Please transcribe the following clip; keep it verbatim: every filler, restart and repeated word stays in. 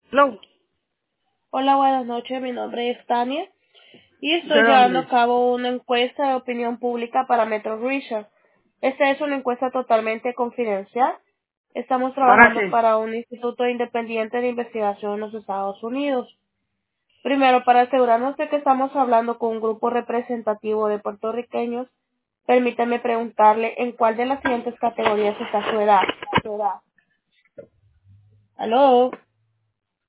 No, Hola, buenas noches. Mi nombre es Tania y ¿de estoy llevando a dónde? cabo una encuesta de opinión pública para Metro Research. Esta es una encuesta totalmente confidencial. Estamos ¿Para trabajando qué? para un instituto independiente de investigación en los Estados Unidos. Primero, para asegurarnos de que estamos hablando con un grupo representativo de puertorriqueños, permítame preguntarle en cuál de las siguientes categorías está su edad. Su edad. ¿Aló?